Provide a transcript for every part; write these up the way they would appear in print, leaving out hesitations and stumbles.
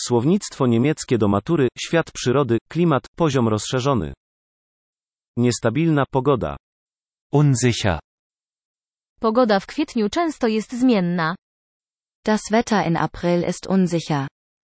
Słownictwo niemieckie do matury, świat przyrody, klimat, poziom rozszerzony. Niestabilna pogoda. Unsicher. Pogoda w kwietniu często jest zmienna. Das Wetter in April ist unsicher.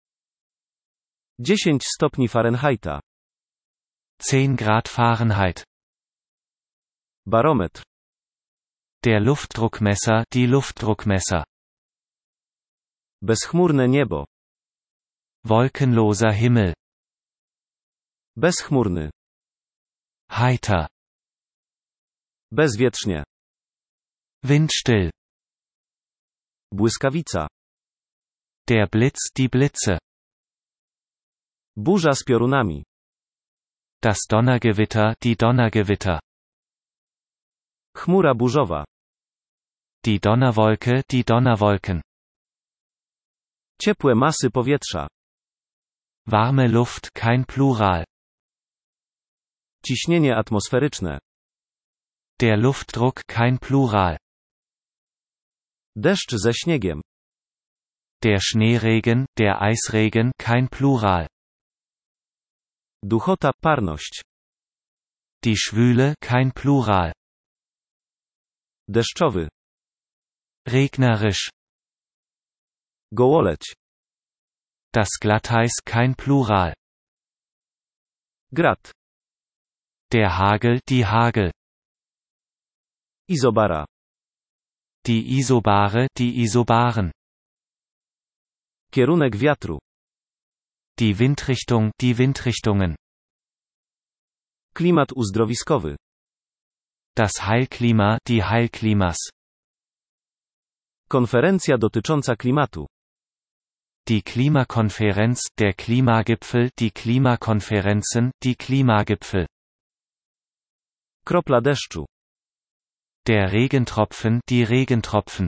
10 stopni Fahrenheita. 10 Grad Fahrenheit. Barometr. Der Luftdruckmesser, die Luftdruckmesser. Bezchmurne niebo. Wolkenloser Himmel. Bezchmurny. Heiter. Bezwietrznie. Windstill. Błyskawica. Der Blitz, die Blitze. Burza z piorunami. Das Donnergewitter, die Donnergewitter. Chmura burzowa. Die Donnerwolke, die Donnerwolken. Ciepłe masy powietrza. Warme Luft, kein Plural. Ciśnienie atmosferyczne. Der Luftdruck, kein Plural. Deszcz ze śniegiem. Der Schneeregen, der Eisregen, kein Plural. Duchota, parność. Die Schwüle, kein Plural. Deszczowy. Regnerisch. Gołoleć. Das Glatteis, kein Plural. Grad. Der Hagel, die Hagel. Izobara. Die Isobare, die Isobaren. Kierunek wiatru. Die Windrichtung, die Windrichtungen. Klimat uzdrowiskowy. Das Heilklima, die Heilklimas. Konferencja dotycząca klimatu. Die Klimakonferenz, der Klimagipfel, die Klimakonferenzen, die Klimagipfel. Kropla deszczu. Der Regentropfen, die Regentropfen.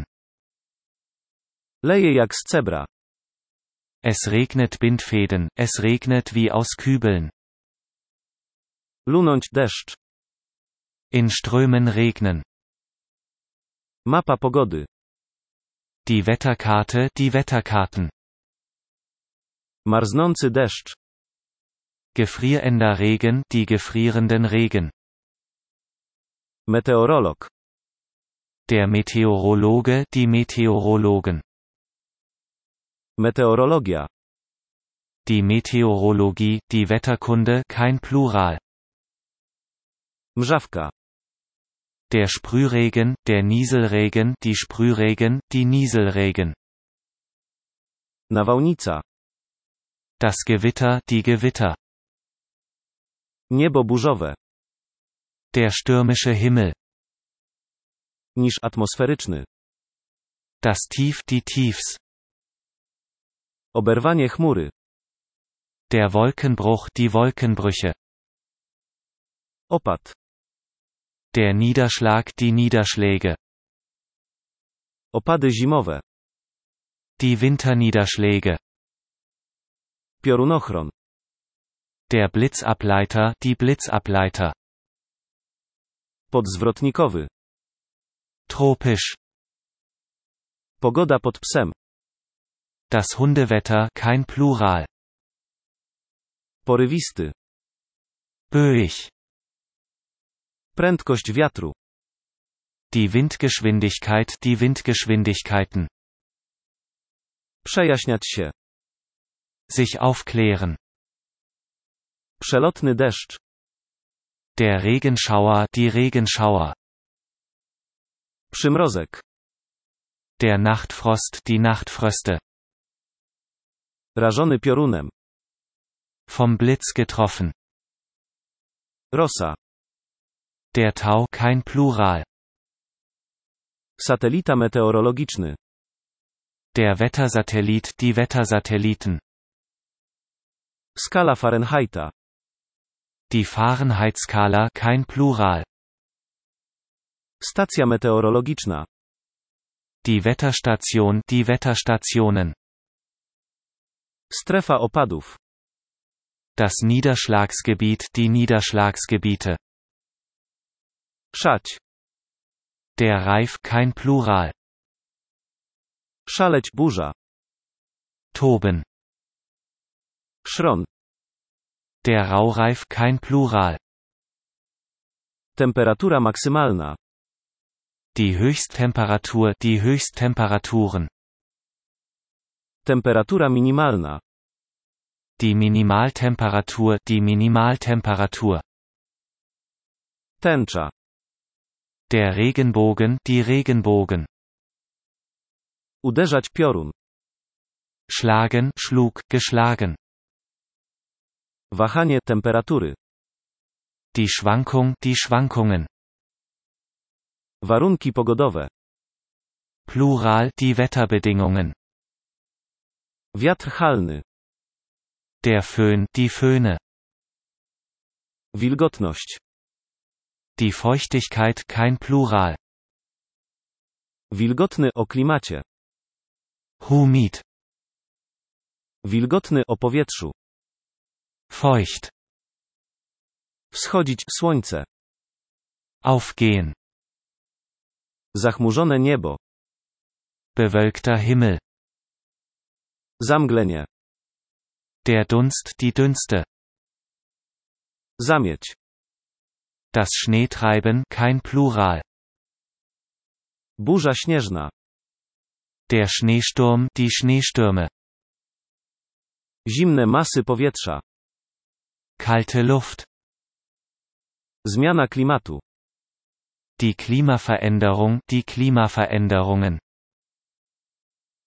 Leje jak z cebra. Es regnet Bindfäden, es regnet wie aus Kübeln. Lunąć deszcz. In Strömen regnen. Mapa pogody. Die Wetterkarte, die Wetterkarten. Marznący deszcz. Gefrierender Regen, die gefrierenden Regen. Meteorolog. Der Meteorologe, die Meteorologen. Meteorologia. Die Meteorologie, die Wetterkunde, kein Plural. Mrzawka. Der Sprühregen, der Nieselregen, die Sprühregen, die Nieselregen. Nawałnica. Das Gewitter, die Gewitter. Niebo burzowe. Der stürmische Himmel. Niż atmosferyczny. Das Tief, die Tiefs. Oberwanie chmury. Der Wolkenbruch, die Wolkenbrüche. Opad. Der Niederschlag, die Niederschläge. Opady zimowe. Die Winterniederschläge. Piorunochron. Der Blitzableiter, die Blitzableiter. Podzwrotnikowy. Tropisch. Pogoda pod psem. Das Hundewetter, kein Plural. Porywisty. Böig. Prędkość wiatru. Die Windgeschwindigkeit, die Windgeschwindigkeiten. Przejaśniać się. Sich aufklären. Przelotny deszcz. Der Regenschauer, die Regenschauer. Przymrozek. Der Nachtfrost, die Nachtfröste. Rażony piorunem. Vom Blitz getroffen. Rosa. Der Tau, kein Plural. Satelita meteorologiczny. Der Wettersatellit, die Wettersatelliten. Skala Fahrenheita. Die Fahrenheitskala, kein Plural. Stacja meteorologiczna. Die Wetterstation, die Wetterstationen. Strefa opadów. Das Niederschlagsgebiet, die Niederschlagsgebiete. Szać. Der Reif, kein Plural. Szaleć burza. Toben. Szron. Der Raureif kein Plural. Temperatura maksymalna. Die Höchsttemperatur, die Höchsttemperaturen. Temperatura minimalna. Die Minimaltemperatur, die Minimaltemperatur. Tęcza. Der Regenbogen, die Regenbogen. Uderzać piorun. Schlagen, schlug, geschlagen. Wahanie temperatury. Die Schwankung, die Schwankungen. Warunki pogodowe. Plural, die Wetterbedingungen. Wiatr halny. Der Föhn, die Föhne. Wilgotność. Die Feuchtigkeit kein Plural. Wilgotny o klimacie. Humid. Wilgotny o powietrzu. Feucht. Wschodzić słońce. Aufgehen. Zachmurzone niebo. Bewölkter Himmel. Zamglenie. Der Dunst, die Dünste. Zamieć. Das Schneetreiben kein Plural. Burza śnieżna. Der Schneesturm, die Schneestürme. Zimne masy powietrza. Kalte Luft. Zmiana klimatu. Die Klimaveränderung, die Klimaveränderungen.